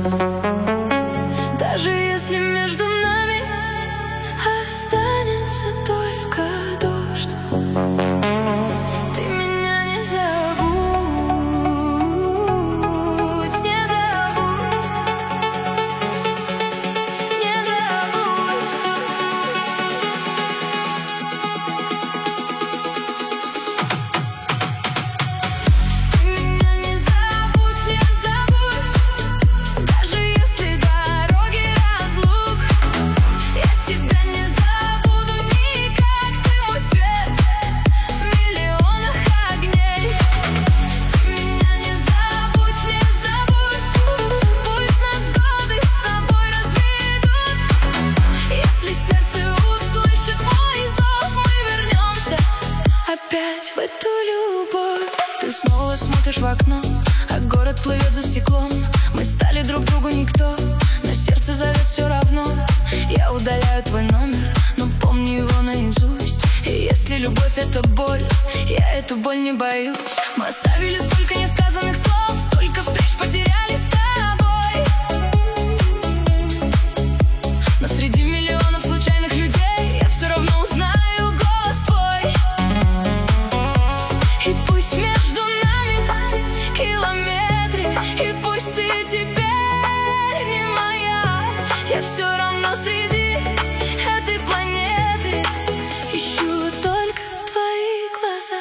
Даже если между нами останется только дождь, ты меня не забудь, не забудь, не забудь. Ты меня не забудь, не забудь. Даже если дороги разлук, я тебя не забуду никак. Ты мой свет в миллионах огней. Ты меня не забудь, не забудь. Пусть нас годы с тобой разведут. Если сердце услышит мой зов, мы вернемся опять в эту любовь. Ты снова смотришь в окно, а город плывет за стеклом. Мы стали друг другу никто, но сердце зовет все равно. Я удаляю твой номер, но помню его наизусть. И если любовь — это боль, я эту боль не боюсь. Мы оставили столько несказанных слов, столько встреч потеряли с тобой. Но среди миллионов случайных людей я все равно узнаю голос твой. И пусть между нами километры, и пусть ты теперь не моя, я все равно среди этой планеты ищу только твои глаза.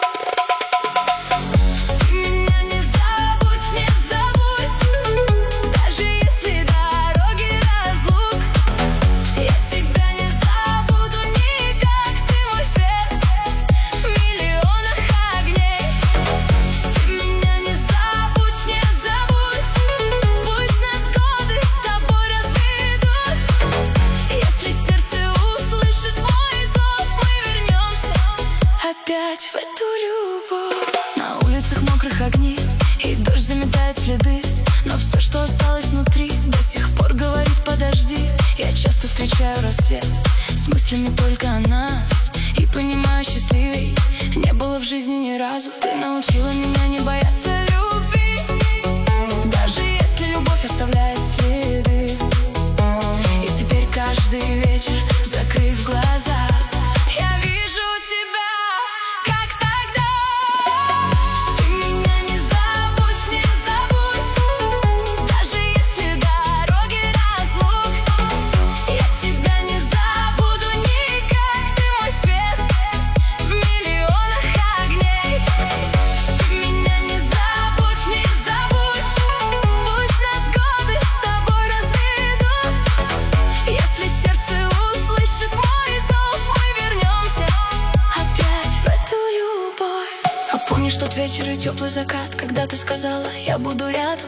Ты меня не забудь, не забудь. Даже если дороги разлук, я тебя не забуду никак. Ты мой свет в миллионах огней. Ты меня не забудь, не забудь. Пусть нас годы с тобой разведут. Если сердце услышит мой зов, мы вернемся опять в эту любовь. На улицах мокрых огней, и дождь заметает следы, но все, что осталось внутри, до сих пор говорит: подожди. Я часто встречаю рассвет с мыслями только о нас, и понимаю, счастливей не было в жизни ни разу. Ты научила меня не бояться любви, даже если любовь оставляет следы. И теперь каждый вечер, закрыв глаза, я вижу тебя, как тогда. Ты меня не забудь, не забудь. Даже если дороги разлук, я тебя не забуду никак. Ты мой свет в миллионах огней. Ты меня не забудь, не забудь. Пусть нас годы с тобой разведут. Если сердце услышит мой зов, мы вернемся опять в эту любовь. А помнишь тот вечер и теплый закат, когда ты сказала: я буду рядом?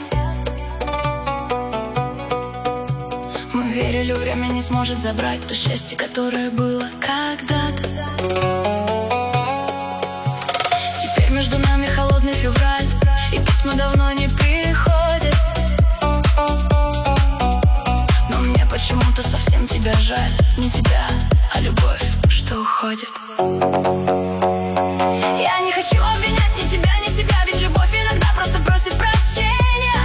Мы верили, время не сможет забрать то счастье, которое было когда-то. Теперь между нами холодный февраль, и письма давно не приходят. Но мне почему-то совсем тебя жаль. Не тебя, а любовь, что уходит. Я не хочу обвинять ни тебя, ни себя, ведь любовь иногда просто просит прощения.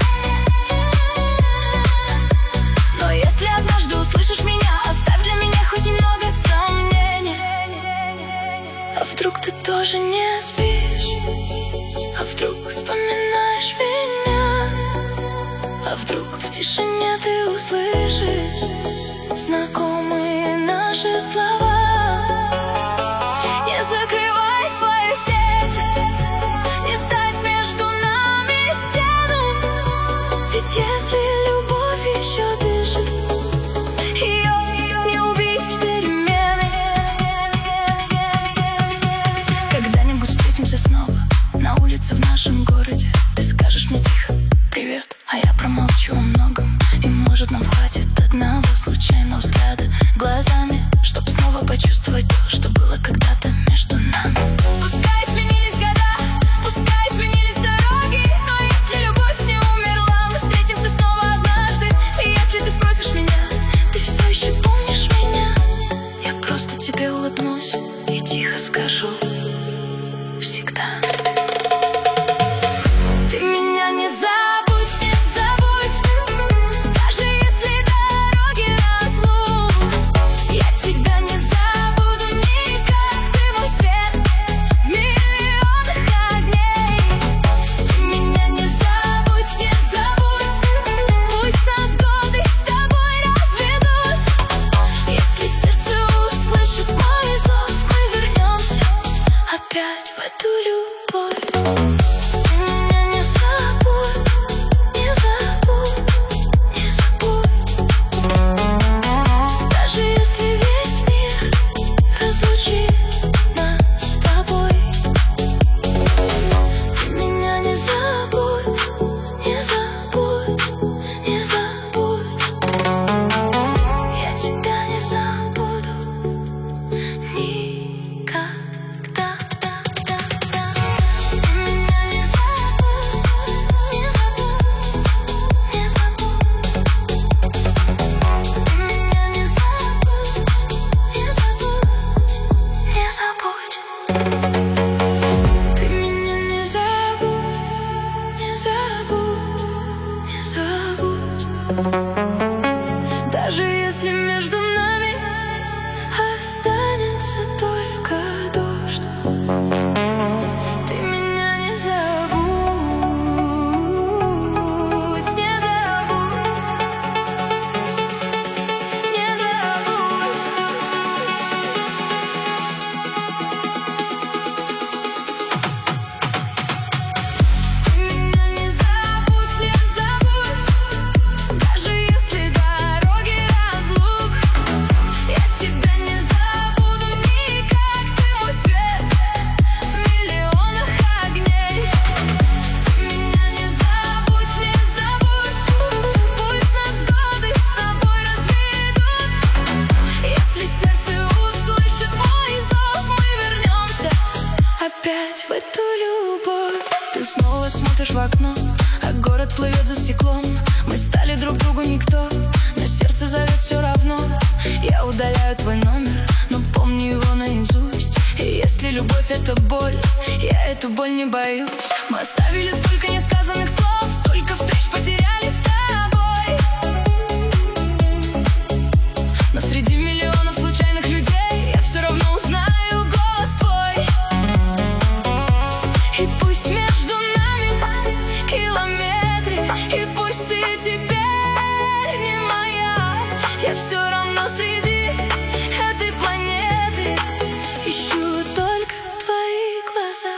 Но если однажды услышишь меня, оставь для меня хоть немного сомнений. А вдруг ты тоже не спишь? А вдруг вспоминаешь меня? А вдруг в тишине ты услышишь знакомые наши слова? Не закрывай свою сеть, не ставь между нами стену. Ведь если любовь еще дышит, ее не убить перемены. Когда-нибудь встретимся снова на улице в нашем городе. Ты скажешь мне тихо: привет, а я промолчу о многом. И может нам хватит одного случайного взгляда глазами, чтоб снова почувствовать то, что было когда-то между нами. Пускай изменились года, пускай изменились дороги, но если любовь не умерла, мы встретимся снова однажды. И если ты спросишь меня: ты все еще помнишь меня? Я просто тебе улыбнусь и тихо скажу: всегда. Ты меня не забудь, не забудь. опять в эту любовь. Ты меня не забудь, не забудь, не забудь. Даже если весь мир разлучит нас с тобой, ты меня не забудь, не забудь, не забудь. Я тебя не забуду никогда. Ты меня не забудь, не забудь, не забудь. Ты меня не забудь, не забудь, не забудь. Ты меня не забудь, не забудь, не забудь. Даже если между нами останется только дождь, ты меня не забудь, не забудь, не забудь. Ты меня не забудь, не забудь. Даже если дороги разлук, я тебя не забуду никак. Ты мой свет в миллионах огней. Ты меня не забудь, не забудь. Пусть нас годы с тобой разведут. Если сердце услышит мой зов, мы вернемся опять в эту любовь. Ты снова смотришь в окно, а город плывет за стеклом. Мы стали друг другу никто, но сердце зовет все равно. Я удаляю твой номер, но помню его наизусть. И если любовь — это боль, я эту боль не боюсь. Мы оставили столько несказанных слов, столько встреч потеряли с тобой. Но среди миллионов случайных людей я все равно узнаю голос твой. И пусть между нами километры, и пусть ты теперь не моя, я все равно среди этой планеты ищу только твои глаза.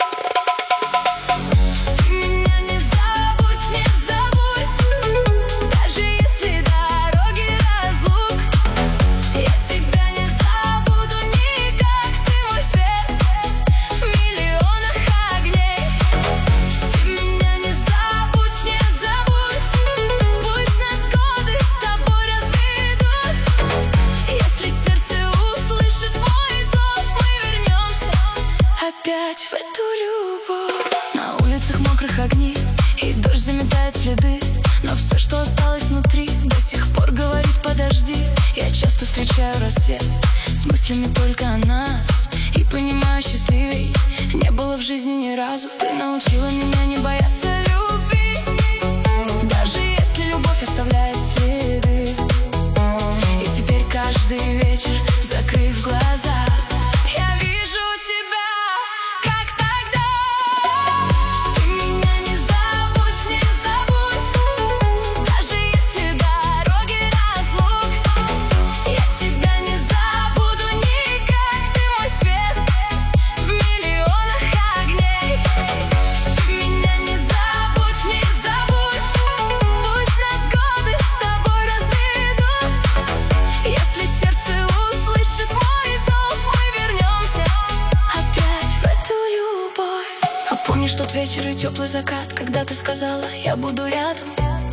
Ты меня не забудь, не забудь. Даже если дороги разлук, я тебя не забуду никак. Ты мой свет в миллионах огней. Ты меня не забудь, не забудь. Пусть нас годы с тобой разведут. Если сердце услышит мой зов, мы вернемся опять в эту любовь. На улицах мокрых огней, и дождь заметает следы, но все, что осталось внутри, до сих пор говорит: подожди. Я часто встречаю рассвет с мыслями только о нас, и понимаю, счастливей не было в жизни ни разу. Ты научила меня не бояться любви, даже если любовь оставляет следы. И теперь каждый вечер, закрыв глаза, я вижу тебя, как тогда. Ты меня не забудь, не забудь. Даже если дороги разлук, я тебя не забуду никак. Ты мой свет в миллионах огней. Ты меня не забудь, не забудь. Пусть нас годы с тобой разведут. Если сердце услышит мой зов, мы вернемся опять в эту любовь. А помнишь тот вечер и теплый закат, когда ты сказала: я буду рядом?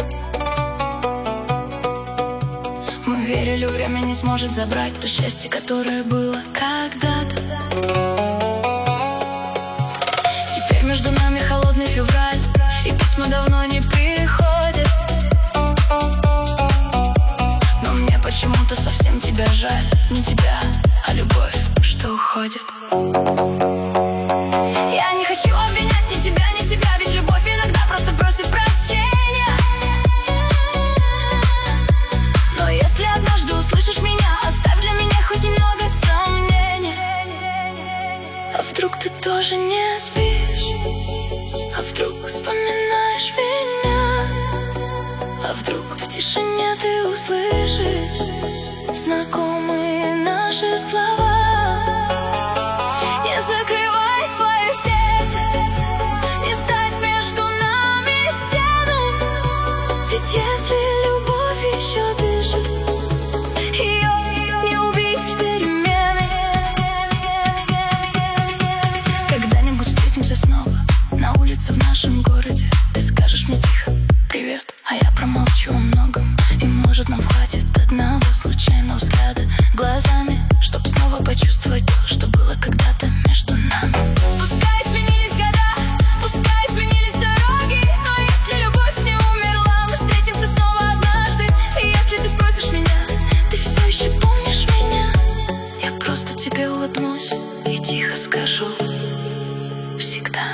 Мы верили, время не сможет забрать то счастье, которое было когда-то. Теперь между нами холодный февраль, и письма давно не приходят. Но мне почему-то совсем тебя жаль. Не тебя, а любовь, что уходит. Я не хочу обвинять ни тебя, ни себя, ведь любовь иногда просто просит прощения. Но если однажды услышишь меня, оставь для меня хоть немного сомнений. А вдруг ты тоже не спишь? А вдруг вспоминаешь меня? А вдруг в тишине ты услышишь знакомые наши слова? Не закрывай тебе улыбнусь и тихо скажу всегда.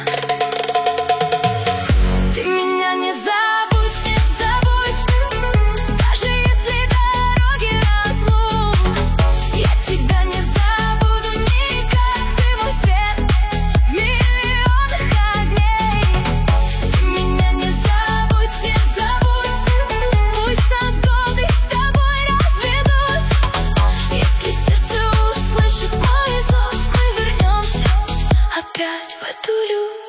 Ты меня не забудь, не забудь, даже если дороги разлук. Я тебя не забуду никак, ты мой свет в миллионах огней. Ты меня не забудь, не забудь, пусть нас годы с тобой разведут. Если сердце услышит мой зов, мы вернемся опять в эту любовь.